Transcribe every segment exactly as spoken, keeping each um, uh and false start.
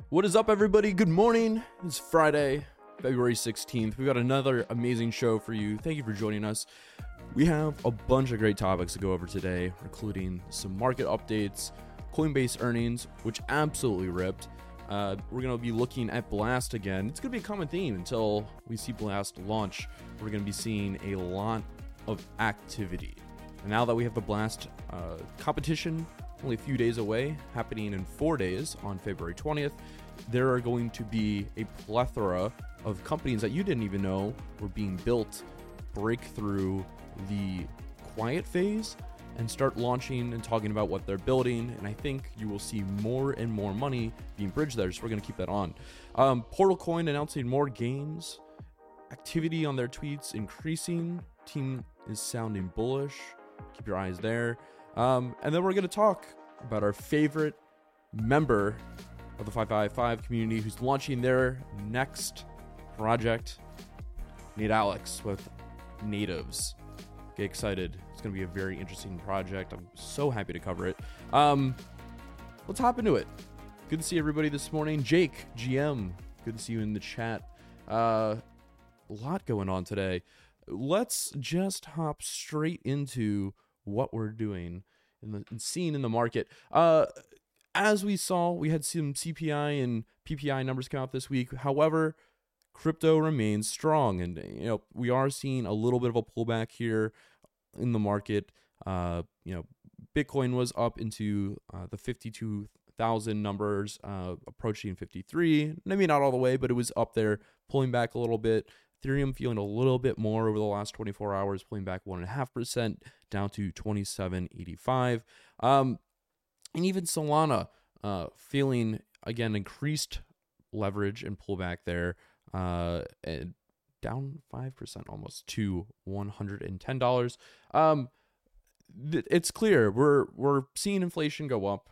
What is up, everybody? Good morning. It's Friday, February sixteenth. We've got another amazing show for you. Thank you for joining us. We have a bunch of great topics to go over today, including some market updates, Coinbase earnings, which absolutely ripped. Uh, we're going to be looking at Blast again. It's going to be a common theme until we see Blast launch. We're going to be seeing a lot of activity. And now that we have the Blast uh, competition only a few days away, happening in four days on February twentieth, there are going to be a plethora of companies that you didn't even know were being built break through the quiet phase and start launching and talking about what they're building. And I think you will see more and more money being bridged there, so we're going to keep that on. Um, Portal Coin announcing more games, activity on their tweets increasing, team is sounding bullish, keep your eyes there. Um, and then we're going to talk about our favorite member of the five five five community who's launching their next project, Nate Alex with Natives. Get excited. It's going to be a very interesting project. I'm so happy to cover it. Um, let's hop into it. Good to see everybody this morning. Jake, G M, good to see you in the chat. Uh, a lot going on today. Let's just hop straight into what we're doing in the and seeing in the market. Uh, as we saw, we had some C P I and P P I numbers come out this week. However, crypto remains strong, and you know we are seeing a little bit of a pullback here in the market. Uh, you know, Bitcoin was up into uh, the fifty-two thousand numbers, uh, approaching fifty-three. Maybe not all the way, but it was up there, pulling back a little bit. Ethereum feeling a little bit more over the last twenty-four hours, pulling back one point five percent down to twenty-seven eighty-five. Um, and even Solana uh, feeling, again, increased leverage and pullback there, uh, and down five percent almost to one hundred ten dollars. Um, th- it's clear we're we're seeing inflation go up.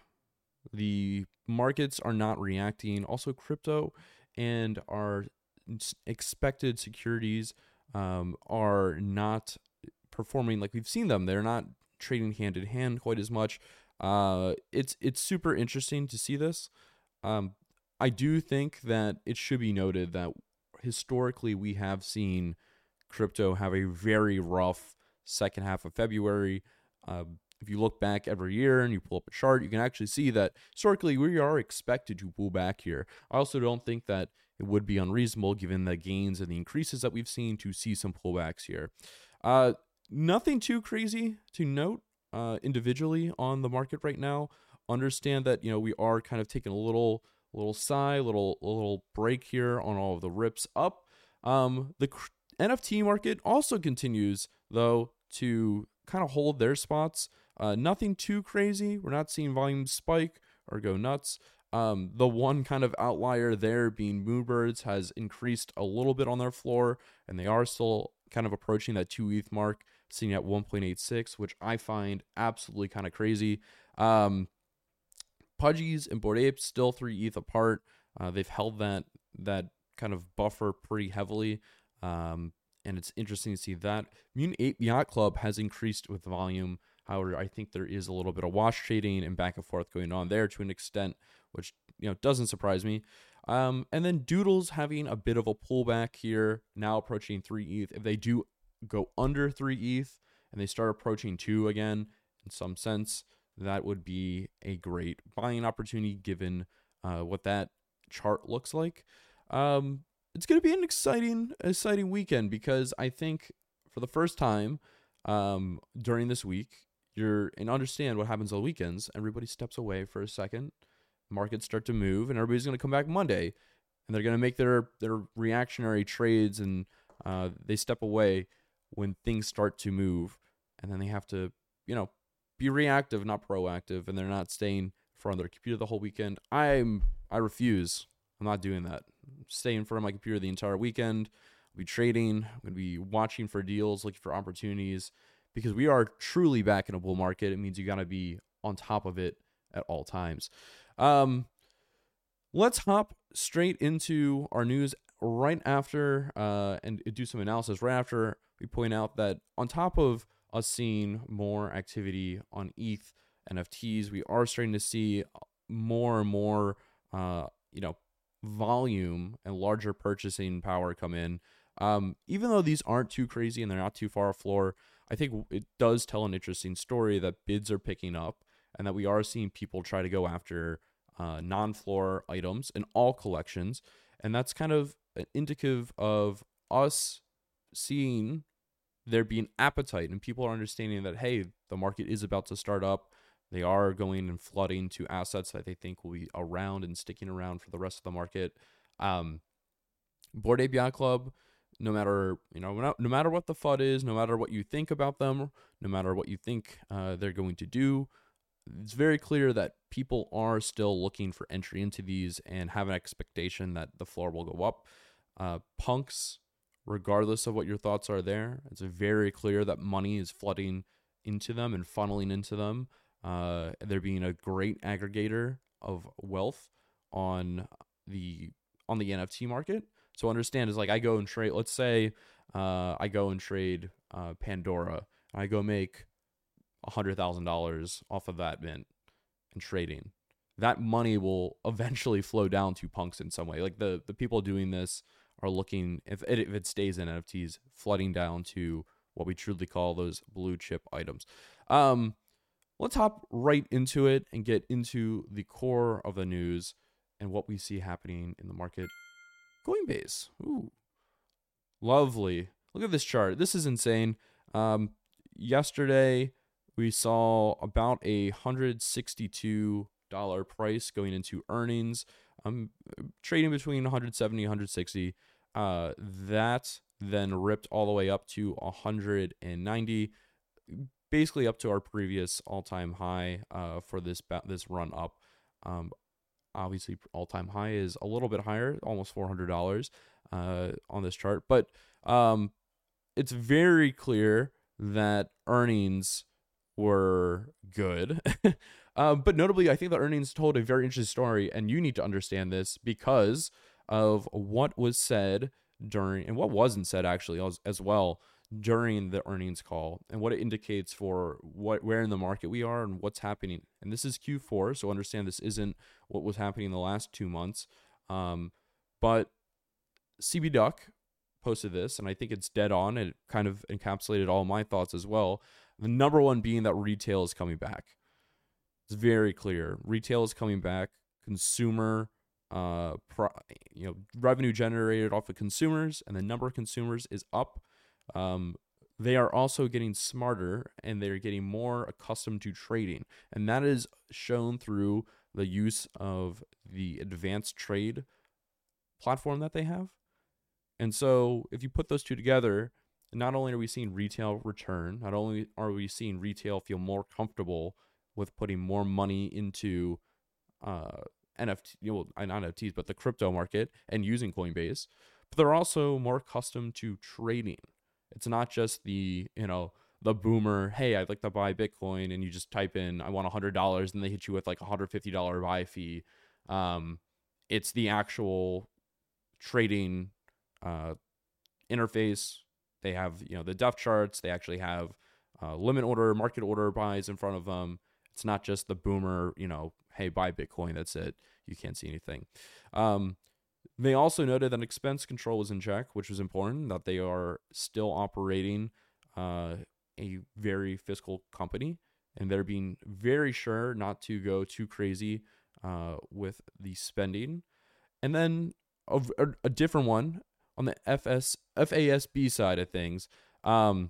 The markets are not reacting. Also, crypto and our expected securities um, are not performing like we've seen them. They're not trading hand in hand quite as much. Uh, it's it's super interesting to see this. Um, I do think that it should be noted that historically we have seen crypto have a very rough second half of February. Uh, if you look back every year and you pull up a chart, you can actually see that historically we are expected to pull back here. I also don't think that it would be unreasonable, given the gains and the increases that we've seen, to see some pullbacks here. Uh, nothing too crazy to note uh, individually on the market right now. Understand that you know we are kind of taking a little, little sigh, little, little break here on all of the rips up. Um, the cr- N F T market also continues though to kind of hold their spots. Uh, nothing too crazy. We're not seeing volume spike or go nuts. Um, the one kind of outlier there being Moonbirds has increased a little bit on their floor, and they are still kind of approaching that two E T H mark, sitting at one point eight six, which I find absolutely kind of crazy. Um, Pudgies and Bored Apes still three E T H apart. Uh, they've held that that kind of buffer pretty heavily, um, and it's interesting to see that. Mutant Ape Yacht Club has increased with volume. However, I think there is a little bit of wash trading and back and forth going on there to an extent, which you know doesn't surprise me. Um, and then Doodles having a bit of a pullback here, now approaching three E T H. If they do go under three E T H and they start approaching two again, in some sense, that would be a great buying opportunity given uh, what that chart looks like. Um, it's going to be an exciting, exciting weekend because I think for the first time um, during this week, you're and understand what happens on weekends. Everybody steps away for a second. Markets start to move, and everybody's going to come back Monday, and they're going to make their their reactionary trades, and uh, they step away when things start to move, and then they have to, you know, be reactive, not proactive, and they're not staying in front of their computer the whole weekend. I'm I refuse. I'm not doing that. I'm staying in front of my computer the entire weekend. I'll be trading. I'm going to be watching for deals, looking for opportunities. Because we are truly back in a bull market, it means you got to be on top of it at all times. Um, let's hop straight into our news right after uh, and do some analysis right after we point out that on top of us seeing more activity on E T H N F Ts, we are starting to see more and more uh, you know, volume and larger purchasing power come in. Um, even though these aren't too crazy and they're not too far off floor, I think it does tell an interesting story that bids are picking up and that we are seeing people try to go after uh, non-floor items in all collections. And that's kind of indicative of us seeing there being appetite and people are understanding that, hey, the market is about to start up. They are going and flooding to assets that they think will be around and sticking around for the rest of the market. Um, Bored Ape Yacht Club, no matter you know, no, no matter what the F U D is, no matter what you think about them, no matter what you think uh, they're going to do, it's very clear that people are still looking for entry into these and have an expectation that the floor will go up. Uh, punks, regardless of what your thoughts are there, it's very clear that money is flooding into them and funneling into them. Uh, they're being a great aggregator of wealth on the on the N F T market. So understand is like I go and trade. Let's say uh, I go and trade uh, Pandora. I go make a hundred thousand dollars off of that mint and trading. That money will eventually flow down to punks in some way. Like the the people doing this are looking, if it, if it stays in N F Ts, flooding down to what we truly call those blue chip items. Um, let's hop right into it and get into the core of the news and what we see happening in the market. Coinbase. Ooh, lovely. Look at this chart. This is insane. Um, yesterday, we saw about a one hundred sixty-two dollars price going into earnings. I'm um, trading between one hundred seventy, one hundred sixty. Uh, that then ripped all the way up to one hundred ninety, basically up to our previous all-time high uh, for this this run up. Um, obviously, all-time high is a little bit higher, almost four hundred dollars uh, on this chart. But um, it's very clear that earnings were good. um, but notably, I think the earnings told a very interesting story, and you need to understand this because of what was said during, and what wasn't said actually as, as well during the earnings call, and what it indicates for what where in the market we are and what's happening. And this is Q four, so understand this isn't what was happening in the last two months. Um, but C B Duck posted this, and I think it's dead on. It kind of encapsulated all my thoughts as well. The number one being that retail is coming back. It's very clear. Retail is coming back. Consumer, uh, pro, you know, revenue generated off of consumers, and the number of consumers is up. Um, they are also getting smarter, and they're getting more accustomed to trading, and that is shown through the use of the advanced trade platform that they have. And so, if you put those two together, not only are we seeing retail return, not only are we seeing retail feel more comfortable with putting more money into uh, N F T, well, not N F Ts, but the crypto market and using Coinbase, but they're also more accustomed to trading. It's not just the, you know, the boomer, hey, I'd like to buy Bitcoin, and you just type in, I want one hundred dollars, and they hit you with like a one hundred fifty dollars buy fee. Um, it's the actual trading uh, interface. They have, you know, the depth charts. They actually have uh, limit order, market order buys in front of them. It's not just the boomer, you know, hey, buy Bitcoin, that's it. You can't see anything. Um, they also noted that expense control was in check, which was important, that they are still operating uh, a very fiscal company, and they're being very sure not to go too crazy uh, with the spending. And then a, a, a different one on the F S, F A S B side of things, um,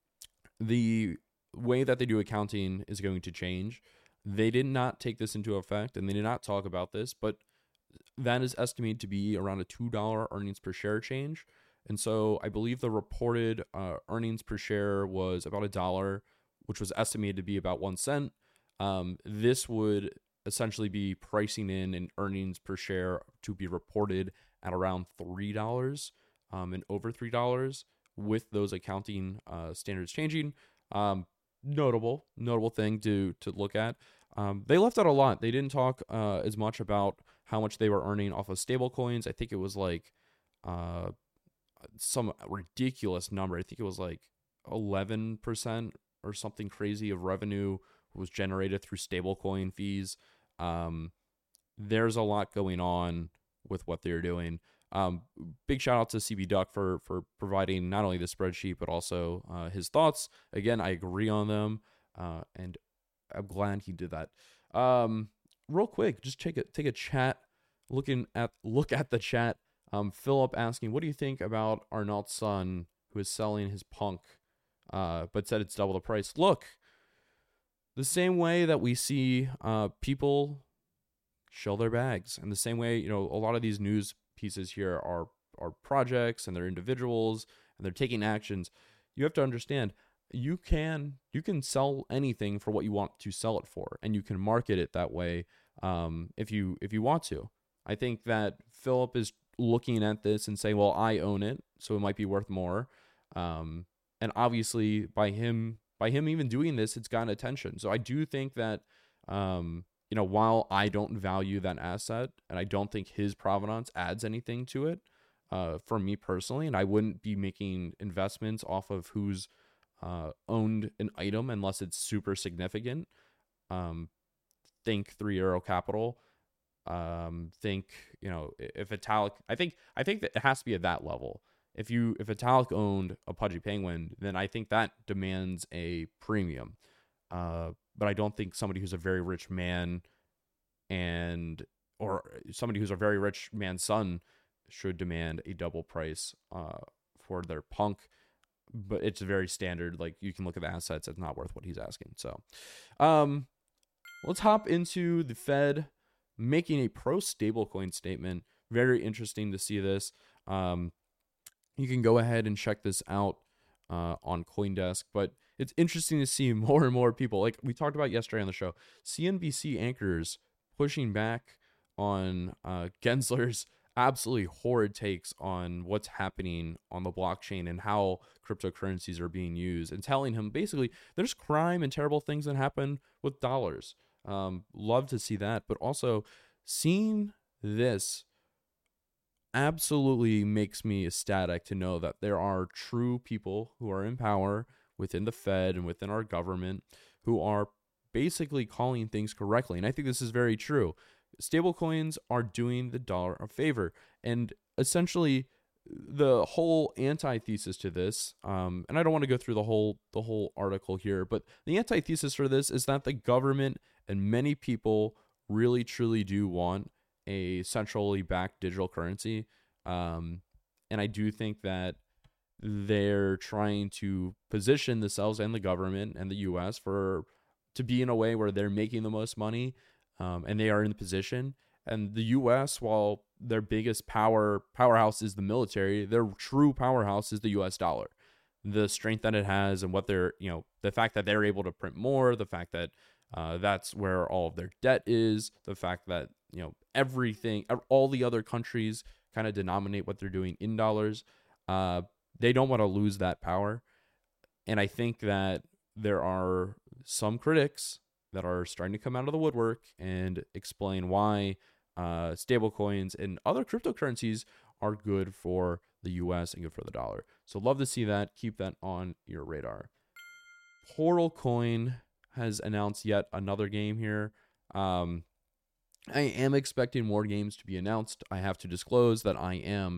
the way that they do accounting is going to change. They did not take this into effect, and they did not talk about this, but that is estimated to be around a two dollars earnings per share change. And so I believe the reported uh, earnings per share was about a dollar, which was estimated to be about one cent. Um, this would essentially be pricing in an earnings per share to be reported at around three dollars um, and over three dollars with those accounting uh, standards changing. Um, notable, notable thing to to look at. Um, they left out a lot. They didn't talk uh, as much about how much they were earning off of stable coins. I think it was like uh, some ridiculous number. I think it was like eleven percent or something crazy of revenue was generated through stablecoin fees. Um, there's a lot going on with what they're doing. Um, big shout out to C B Duck for for providing not only the spreadsheet but also uh, his thoughts. Again, I agree on them, uh, and I'm glad he did that. Um, real quick, just take a take a chat. Looking at look at the chat. Um, Philip asking, what do you think about Arnault's son who is selling his punk, uh, but said it's double the price? Look, the same way that we see uh people shell their bags, and the same way, you know, a lot of these news pieces here are are projects and they're individuals and they're taking actions. You have to understand, you can you can sell anything for what you want to sell it for, and you can market it that way um, if you if you want to. I think that Philip is looking at this and saying, well, I own it, so it might be worth more. Um, and obviously, by him by him even doing this, it's gotten attention. So I do think that um, you know, while I don't value that asset and I don't think his provenance adds anything to it, uh, for me personally, and I wouldn't be making investments off of who's uh, owned an item unless it's super significant. Um, think Three Arrow Capital. Um, think, you know, if Italic, I think I think that it has to be at that level. If you if Italic owned a Pudgy Penguin, then I think that demands a premium. Uh, but I don't think somebody who's a very rich man and or somebody who's a very rich man's son should demand a double price uh, for their punk. But it's very standard. Like, you can look at the assets; it's not worth what he's asking. So, um, let's hop into the Fed making a pro stablecoin statement. Very interesting to see this. Um, you can go ahead and check this out uh, on CoinDesk, but it's interesting to see more and more people, like we talked about yesterday on the show, C N B C anchors pushing back on uh, Gensler's absolutely horrid takes on what's happening on the blockchain and how cryptocurrencies are being used, and telling him basically there's crime and terrible things that happen with dollars. Um, love to see that, but also seeing this absolutely makes me ecstatic to know that there are true people who are in power within the Fed and within our government who are basically calling things correctly. And I think this is very true. Stablecoins are doing the dollar a favor. And essentially, the whole antithesis to this, um, and I don't want to go through the whole the whole article here, but the antithesis for this is that the government and many people really truly do want a centrally backed digital currency. Um, and I do think that they're trying to position themselves and the government and the U S for to be in a way where they're making the most money, um, and they are in the position. And the U S, while their biggest power powerhouse is the military, their true powerhouse is the U S dollar. The strength that it has and what they're, you know, the fact that they're able to print more, the fact that uh, that's where all of their debt is, the fact that, you know, everything, all the other countries kind of denominate what they're doing in dollars. Uh, they don't want to lose that power. And I think that there are some critics that are starting to come out of the woodwork and explain why uh, stablecoins and other cryptocurrencies are good for the U S and good for the dollar. So love to see that. Keep that on your radar. Portal Coin has announced yet another game here. Um, I am expecting more games to be announced. I have to disclose that I am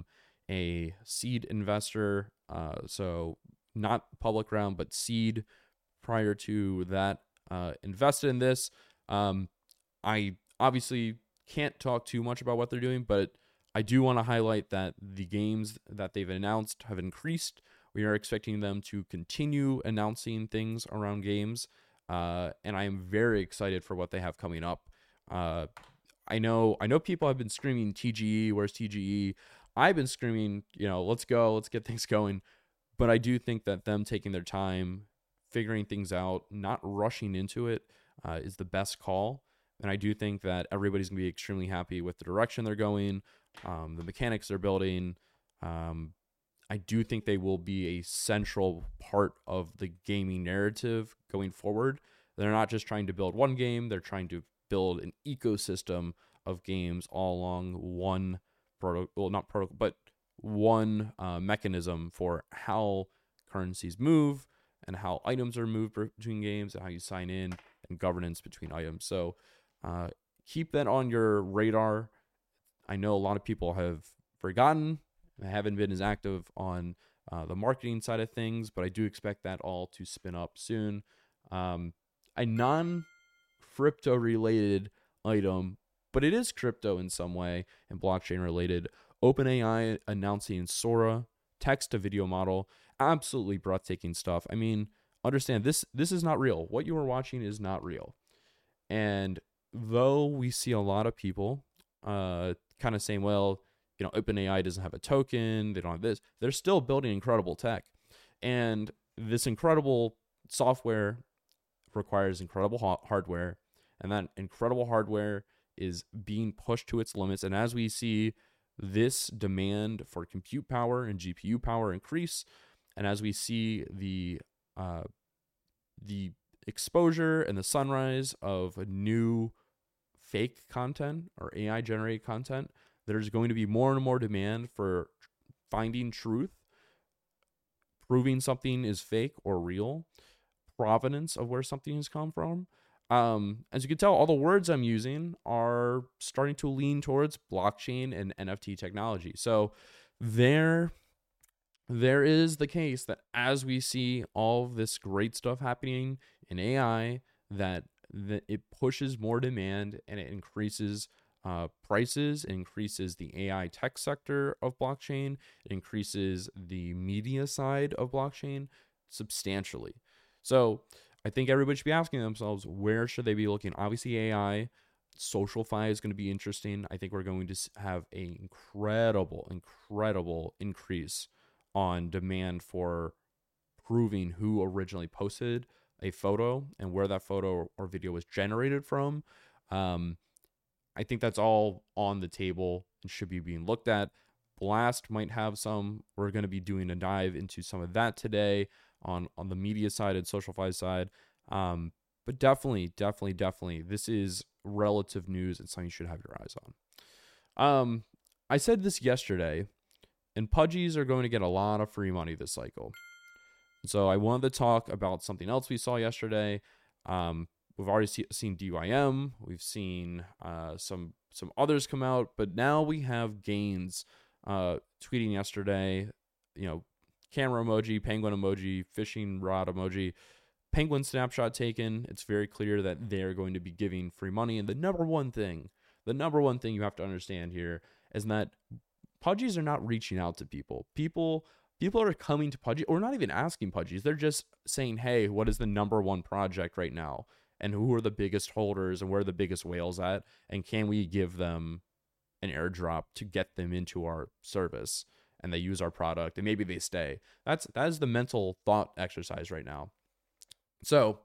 a seed investor, uh, so not public round, but seed. Prior to that, uh, invested in this. Um, I obviously can't talk too much about what they're doing, but I do want to highlight that the games that they've announced have increased. We are expecting them to continue announcing things around games, uh, and I am very excited for what they have coming up. Uh, I know, I know people have been screaming T G E, where's T G E? I've been screaming, you know, let's go, let's get things going. But I do think that them taking their time, figuring things out, not rushing into it, uh, is the best call. And I do think that everybody's going to be extremely happy with the direction they're going, um, the mechanics they're building. Um, I do think they will be a central part of the gaming narrative going forward. They're not just trying to build one game, they're trying to build an ecosystem of games all along one protocol, well, not protocol, but one uh, mechanism for how currencies move and how items are moved between games and how you sign in and governance between items. So uh, keep that on your radar. I know a lot of people have forgotten. I haven't been as active on uh, the marketing side of things, but I do expect that all to spin up soon. Um, a non-crypto related item, but it is crypto in some way and blockchain related. OpenAI announcing Sora, text to video model, absolutely breathtaking stuff. I mean, understand this this is not real. What you are watching is not real. And though we see a lot of people uh, kind of saying, well, you know, OpenAI doesn't have a token, they don't have this, they're still building incredible tech. And this incredible software requires incredible ha- hardware, and that incredible hardware is being pushed to its limits. And as we see this demand for compute power and G P U power increase, and as we see the uh, the exposure and the sunrise of new fake content or A I generated content, there's going to be more and more demand for finding truth, proving something is fake or real, provenance of where something has come from. Um, as you can tell, all the words I'm using are starting to lean towards blockchain and N F T technology. So there, there is the case that as we see all of this great stuff happening in A I, that, that it pushes more demand and it increases uh, prices, it increases the A I tech sector of blockchain, it increases the media side of blockchain substantially. So I think everybody should be asking themselves, where should they be looking? Obviously, A I, SocialFi is going to be interesting. I think we're going to have an incredible, incredible increase on demand for proving who originally posted a photo and where that photo or video was generated from. Um, I think that's all on the table and should be being looked at. Blast might have some. We're going to be doing a dive into some of that today on, on the media side and SocialFi side. Um, but definitely, definitely, definitely, this is relative news and something you should have your eyes on. Um, I said this yesterday, and Pudgies are going to get a lot of free money this cycle. So I wanted to talk about something else we saw yesterday. Um, we've already see, seen D Y M. We've seen uh, some some others come out, but now we have Gains uh, tweeting yesterday. You know, camera emoji, penguin emoji, fishing rod emoji, penguin snapshot taken. It's very clear that they're going to be giving free money. And the number one thing, the number one thing you have to understand here is that Pudgies are not reaching out to people. People. People are coming to Pudgy, or not even asking Pudgies. They're just saying, hey, what is the number one project right now? And who are the biggest holders and where are the biggest whales at? And can we give them an airdrop to get them into our service? And they use our product and maybe they stay. That's that is the mental thought exercise right now. So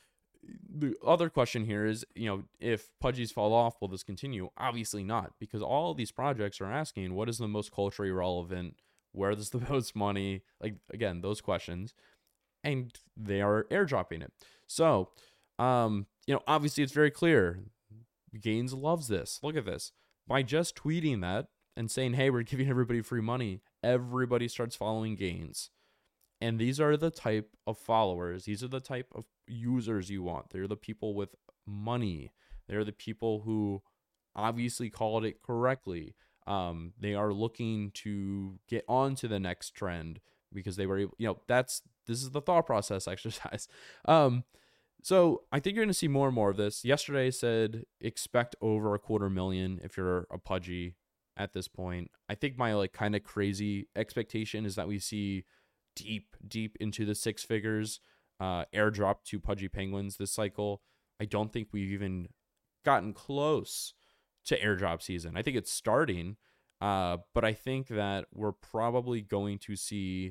the other question here is, you know, if Pudgies fall off, will this continue? Obviously not, because all of these projects are asking, what is the most culturally relevant? Where is the most money? Like, again, those questions. And they are airdropping it. So, um, you know, obviously it's very clear. Gains loves this. Look at this. By just tweeting that and saying, hey, we're giving everybody free money, everybody starts following Gains. And these are the type of followers. These are the type of users you want. They're the people with money. They're the people who obviously called it correctly. Um, they are looking to get on to the next trend because they were able, you know, that's, this is the thought process exercise. Um, so I think you're going to see more and more of this. Yesterday said, expect over a quarter million if you're a Pudgy at this point. I think my like kind of crazy expectation is that we see deep, deep into the six figures, uh, airdrop to Pudgy Penguins this cycle. I don't think we've even gotten close to airdrop season. I think it's starting, uh, but I think that we're probably going to see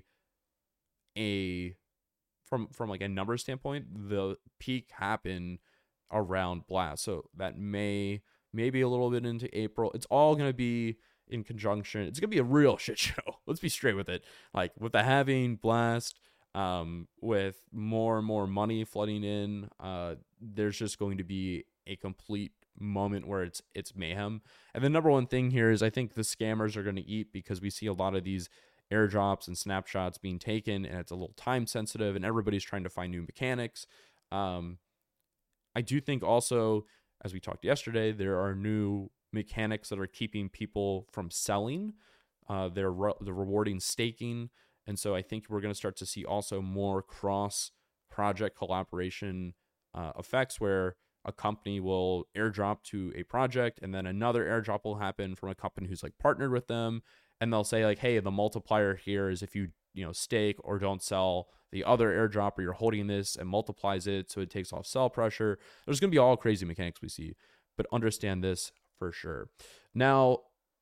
a from from like a number standpoint, the peak happen around Blast. So that may maybe a little bit into April. It's all going to be in conjunction. It's going to be a real shit show. Let's be straight with it. Like with the halving, Blast, um, with more and more money flooding in, uh, there's just going to be a complete moment where it's it's mayhem. And the number one thing here is I think the scammers are going to eat, because we see a lot of these airdrops and snapshots being taken, and it's a little time sensitive, and everybody's trying to find new mechanics. Um, I do think also, as we talked yesterday, there are new mechanics that are keeping people from selling. Uh, they're re- they're rewarding staking, and so I think we're going to start to see also more cross project collaboration uh, effects where a company will airdrop to a project, and then another airdrop will happen from a company who's like partnered with them, and they'll say like, hey, the multiplier here is if you you know stake or don't sell the other airdrop, or you're holding this and multiplies it, so it takes off sell pressure. There's going to be all crazy mechanics we see, but understand this for sure. Now,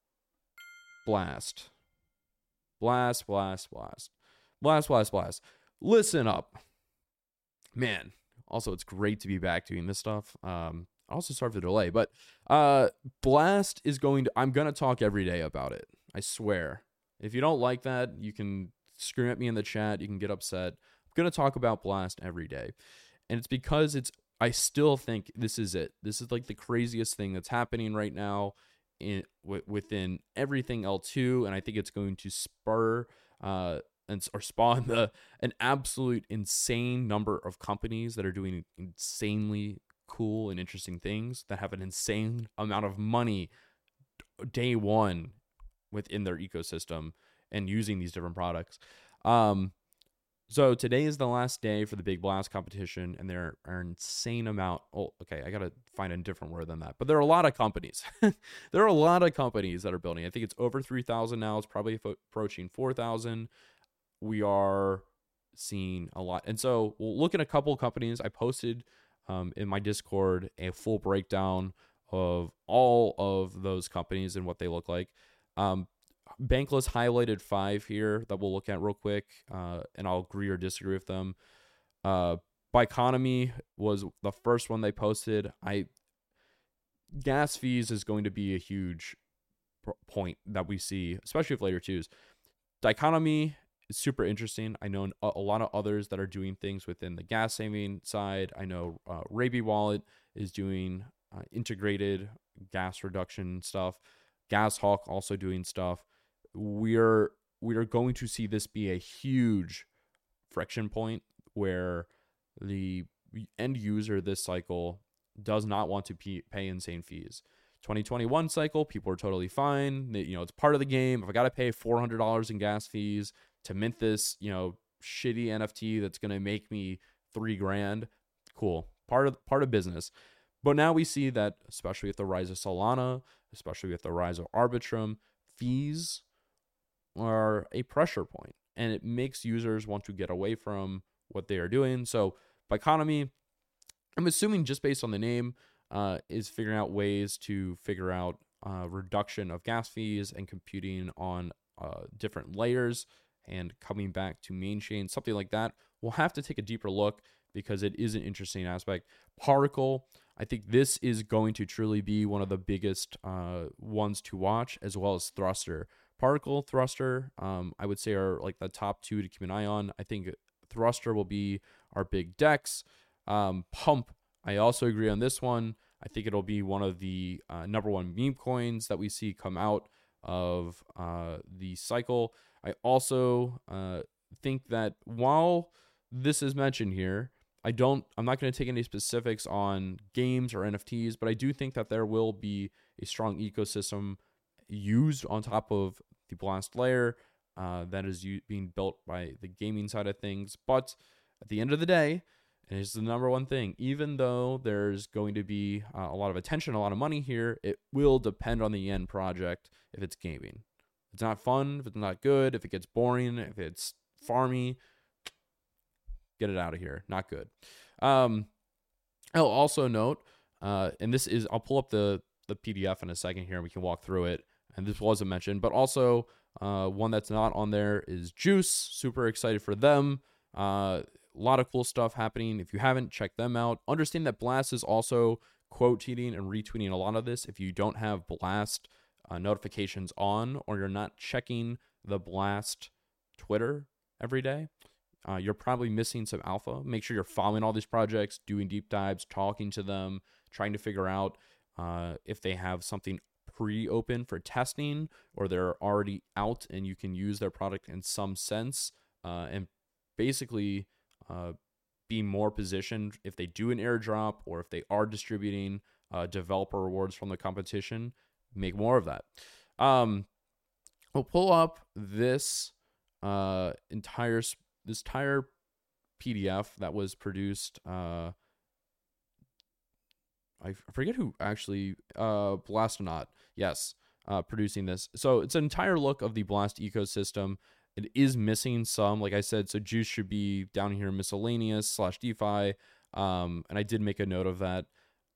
blast, blast, blast, blast, blast, blast, blast. Listen up, man. Also, it's great to be back doing this stuff. Um, also, sorry for the delay, but uh, Blast is going to. I'm gonna talk every day about it. I swear. If you don't like that, you can scream at me in the chat. You can get upset. I'm gonna talk about Blast every day, and it's because it's. I still think this is it. This is like the craziest thing that's happening right now in w- within everything L two, and I think it's going to spur. Uh, and or spawn the an absolute insane number of companies that are doing insanely cool and interesting things that have an insane amount of money day one within their ecosystem and using these different products. Um, so today is the last day for the Big Blast competition, and there are an insane amount. Oh, okay, I gotta find a different word than that. But there are a lot of companies. There are a lot of companies that are building. I think it's over three thousand now. It's probably approaching four thousand. We are seeing a lot. And so we'll look at a couple of companies. I posted um, in my Discord a full breakdown of all of those companies and what they look like. Um, Bankless highlighted five here that we'll look at real quick, uh, and I'll agree or disagree with them. Uh, Biconomy was the first one they posted. I gas fees is going to be a huge point that we see, especially with layer twos. Dichotomy, it's super interesting. I know a, a lot of others that are doing things within the gas saving side. I know uh, Raby Wallet is doing uh, integrated gas reduction stuff. GasHawk also doing stuff. We're we are going to see this be a huge friction point where the end user this cycle does not want to pay, pay insane fees. twenty twenty-one cycle, people are totally fine. You know, it's part of the game. If I got to pay four hundred dollars in gas fees to mint this, you know, shitty N F T that's going to make me three grand, cool. Part of part of business. But now we see that, especially with the rise of Solana, especially with the rise of Arbitrum, fees are a pressure point, and it makes users want to get away from what they are doing. So, Biconomy, I'm assuming just based on the name, uh, is figuring out ways to figure out uh, reduction of gas fees and computing on uh, different layers and coming back to main chain, something like that. We'll have to take a deeper look because it is an interesting aspect. Particle, I think this is going to truly be one of the biggest uh, ones to watch, as well as Thruster. Particle, Thruster, um, I would say are like the top two to keep an eye on. I think Thruster will be our big DEX. Um, Pump, I also agree on this one. I think it'll be one of the uh, number one meme coins that we see come out of uh, the cycle. I also uh, think that while this is mentioned here, I don't, I'm not going to take any specifics on games or N F Ts, but I do think that there will be a strong ecosystem used on top of the Blast layer uh, that is u- being built by the gaming side of things. But at the end of the day, and it's the number one thing, even though there's going to be uh, a lot of attention, a lot of money here, it will depend on the end project if it's gaming. If it's not fun, if it's not good, if it gets boring, if it's farmy, get it out of here. Not good. Um, I'll also note, uh, and this is, I'll pull up the, the P D F in a second here and we can walk through it. And this wasn't mentioned, but also uh, one that's not on there is Juice. Super excited for them. Uh, a lot of cool stuff happening. If you haven't, check them out. Understand that Blast is also quote tweeting and retweeting a lot of this. If you don't have Blast uh, notifications on, or you're not checking the Blast Twitter every day, uh, you're probably missing some alpha. Make sure you're following all these projects, doing deep dives, talking to them, trying to figure out uh, if they have something pre-open for testing or they're already out and you can use their product in some sense, uh, and basically uh, be more positioned if they do an airdrop or if they are distributing uh, developer rewards from the competition. make more of that. Um, we'll pull up this uh entire this entire P D F that was produced. Uh, I forget who actually. Uh, Blastonaut. Yes. Uh, producing this. So it's an entire look of the Blast ecosystem. It is missing some, like I said, so Juice should be down here miscellaneous slash DeFi. Um, and I did make a note of that.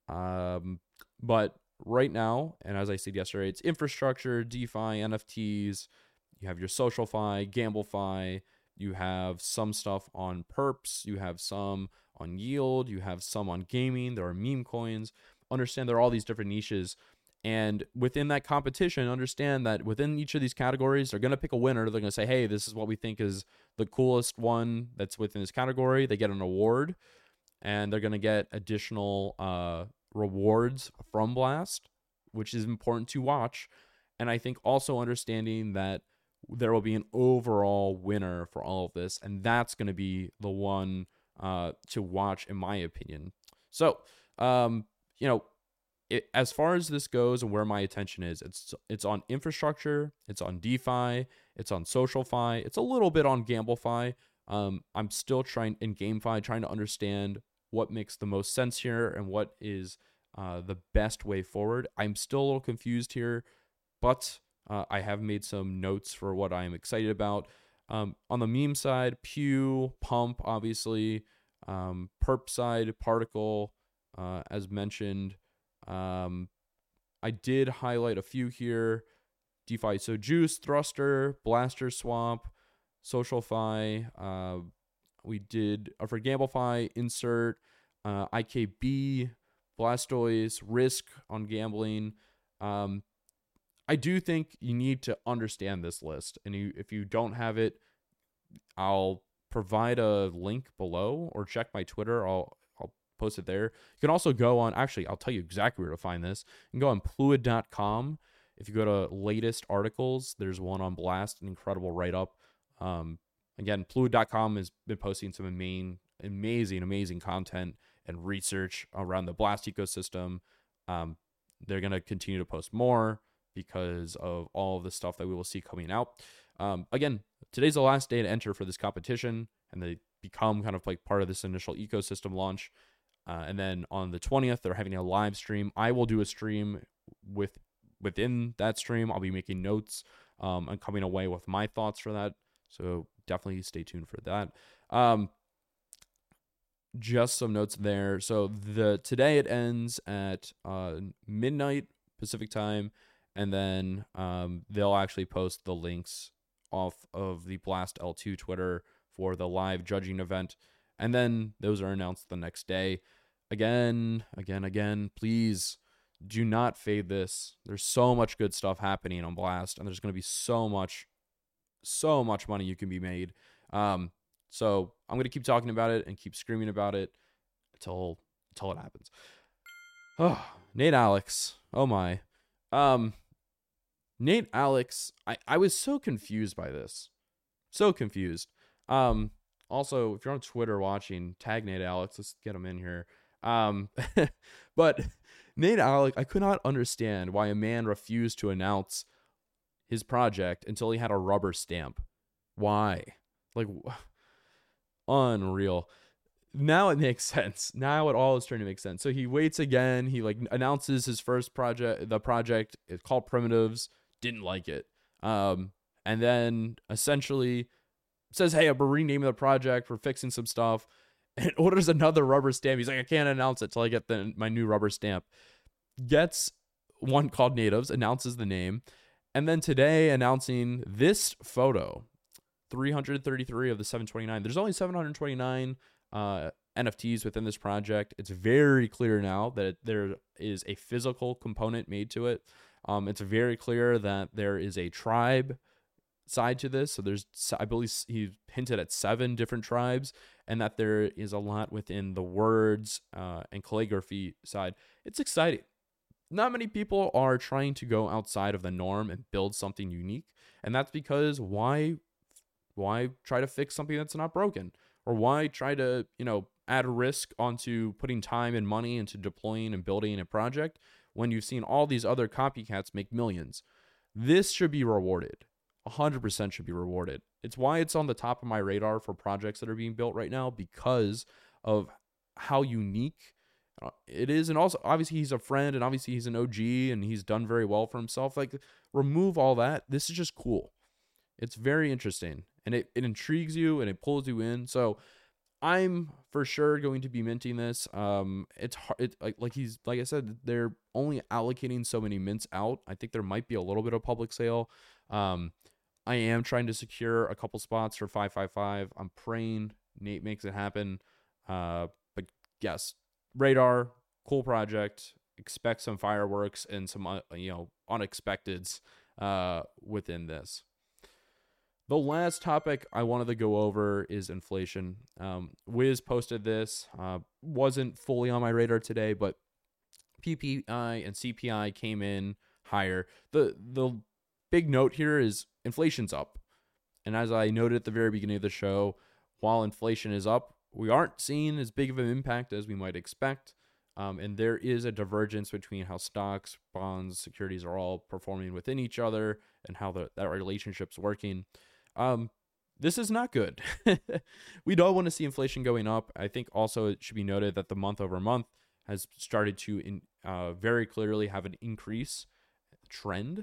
Um, but right now, and as I said yesterday, it's infrastructure, DeFi, N F Ts. You have your SocialFi, GambleFi. You have some stuff on perps. You have some on yield. You have some on gaming. There are meme coins. Understand there are all these different niches. And within that competition, understand that within each of these categories, they're going to pick a winner. They're going to say, hey, this is what we think is the coolest one that's within this category. They get an award, and they're going to get additional uh, rewards from Blast, which is important to watch. And I think also understanding that there will be an overall winner for all of this, and that's going to be the one uh, to watch, in my opinion. So, um, you know, It, as far as this goes and where my attention is, it's it's on infrastructure, it's on DeFi, it's on SocialFi, it's a little bit on GambleFi. Um, I'm still trying in GameFi, trying to understand what makes the most sense here and what is uh, the best way forward. I'm still a little confused here, but uh, I have made some notes for what I am excited about. Um, on the meme side, Pew, Pump, obviously, um, Perp side, Particle, uh, as mentioned. Um, I did highlight a few here. DeFi, so Juice, Thruster, Blaster Swamp, SocialFi. Uh, we did uh, for GambleFi, Insert, uh, I K B, Blastoise, Risk on gambling. Um, I do think you need to understand this list, and you, if you don't have it, I'll provide a link below or check my Twitter. I'll post it there. You can also go on, actually, I'll tell you exactly where to find this. You can go on Pluid dot com. If you go to latest articles, there's one on Blast, an incredible write-up. Um, again, Pluid dot com has been posting some amazing, amazing, amazing content and research around the Blast ecosystem. Um, they're going to continue to post more because of all of the stuff that we will see coming out. Um, again, today's the last day to enter for this competition, and they become kind of like part of this initial ecosystem launch. Uh, and then on the twentieth, they're having a live stream. I will do a stream with within that stream. I'll be making notes um, and coming away with my thoughts for that. So definitely stay tuned for that. Um, just some notes there. So the today it ends at uh, midnight Pacific time, and then um, they'll actually post the links off of the Blast L two Twitter for the live judging event, and then those are announced the next day. Again, again, again, please do not fade this. There's so much good stuff happening on Blast, and there's going to be so much, so much money you can be made. Um, so I'm going to keep talking about it and keep screaming about it until until it happens. Oh, Nate Alex. Oh my. Um, Nate Alex, I, I was so confused by this. So confused. Um, also, if you're on Twitter watching, tag Nate Alex. Let's get him in here. Um, but Nate Alex, I could not understand why a man refused to announce his project until he had a rubber stamp. Why? Like, unreal. Now it makes sense. Now it all is starting to make sense. So he waits again. He like announces his first project. The project is called Primitives. Didn't like it. Um, and then essentially says, hey, I'm renaming the project. We're fixing some stuff. And orders another rubber stamp. He's like, I can't announce it till I get the my new rubber stamp. Gets one called Natives, announces the name. And then today announcing this photo, three hundred thirty-three of the seven twenty-nine. There's only seven hundred twenty-nine uh, N F Ts within this project. It's very clear now that there is a physical component made to it. Um, it's very clear that there is a tribe side to this. So there's, I believe he hinted at seven different tribes, and that there is a lot within the words uh, and calligraphy side. It's exciting. Not many people are trying to go outside of the norm and build something unique. And that's because why, why try to fix something that's not broken? Or why try to, you know, add risk onto putting time and money into deploying and building a project when you've seen all these other copycats make millions. This should be rewarded. one hundred percent should be rewarded. It's why it's on the top of my radar for projects that are being built right now, because of how unique it is. And also, obviously, he's a friend, and obviously he's an O G, and he's done very well for himself. Like, remove all that. This is just cool. It's very interesting, and it, it intrigues you, and it pulls you in. So I'm for sure going to be minting this. Um, it's hard. It, like, like he's like I said, they're only allocating so many mints out. I think there might be a little bit of public sale. Um, I am trying to secure a couple spots for five five five. I'm praying Nate makes it happen. Uh, but yes, Radar, cool project. Expect some fireworks and some uh, you know unexpecteds uh, within this. The last topic I wanted to go over is inflation. Um, Wiz posted this. Uh, wasn't fully on my radar today, but P P I and C P I came in higher. The the big note here is inflation's up. And as I noted at the very beginning of the show, while inflation is up, we aren't seeing as big of an impact as we might expect. Um, and there is a divergence between how stocks, bonds, securities are all performing within each other and how the, that relationship's working. Um, this is not good. We don't want to see inflation going up. I think also it should be noted that the month over month has started to in, uh, very clearly have an increase trend.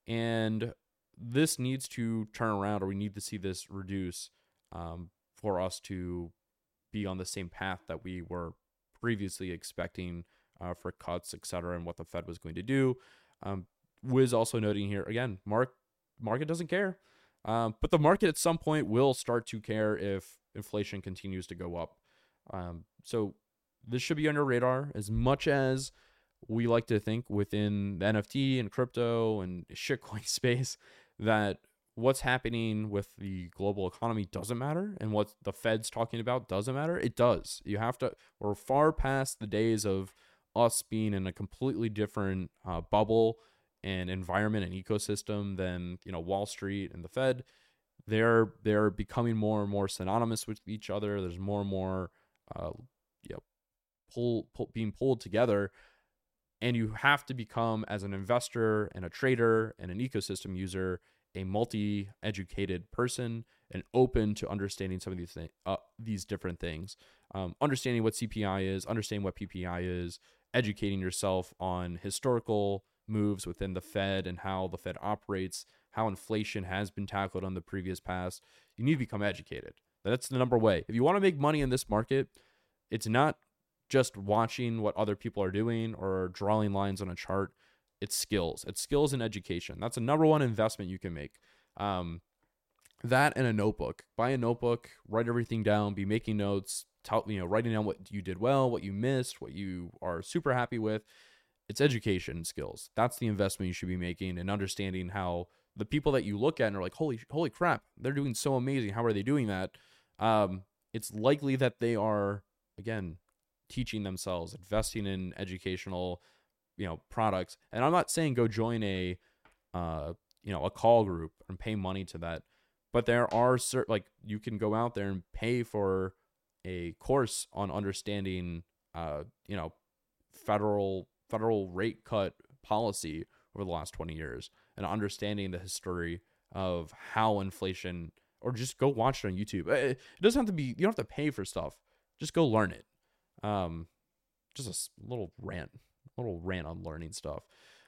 And this needs to turn around, or we need to see this reduce um, for us to be on the same path that we were previously expecting uh, for cuts, et cetera, and what the Fed was going to do. Um, Wiz also noting here, again, mark, market doesn't care. Um, but the market at some point will start to care if inflation continues to go up. Um, so this should be on your radar. As much as we like to think within the N F T and crypto and shitcoin space that what's happening with the global economy doesn't matter, and what the Fed's talking about doesn't matter. It does. You have to, we're far past the days of us being in a completely different uh, bubble and environment and ecosystem than, you know, Wall Street and the Fed. They're, they're becoming more and more synonymous with each other. There's more and more, uh, you know, pull, pull, being pulled together. And you have to become, as an investor and a trader and an ecosystem user, a multi-educated person and open to understanding some of these things, uh, these different things. Um, understanding what C P I is, understanding what P P I is, educating yourself on historical moves within the Fed and how the Fed operates, how inflation has been tackled on the previous past. You need to become educated. That's the number way. If you want to make money in this market, it's not just watching what other people are doing or drawing lines on a chart. It's skills. It's skills and education. That's a number one investment you can make. Um, that and a notebook. Buy a notebook, write everything down, be making notes, tell, you know, writing down what you did well, what you missed, what you are super happy with. It's education and skills. That's the investment you should be making, and understanding how the people that you look at and are like, holy, holy crap, they're doing so amazing. How are they doing that? Um, it's likely that they are, again, teaching themselves, investing in educational, you know, products. And I'm not saying go join a, uh, you know, a call group and pay money to that, but there are certain, like, you can go out there and pay for a course on understanding, uh, you know, federal federal rate cut policy over the last twenty years, and understanding the history of how inflation, or just go watch it on YouTube. It doesn't have to be, you don't have to pay for stuff. Just go learn it. Um, just a little rant, little rant on learning stuff.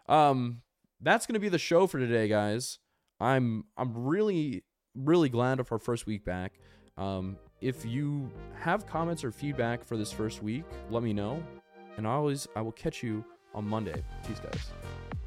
Um, that's going to be the show for today, guys. I'm, I'm really, really glad of our first week back. Um, if you have comments or feedback for this first week, let me know. And I always, I will catch you on Monday. Peace, guys.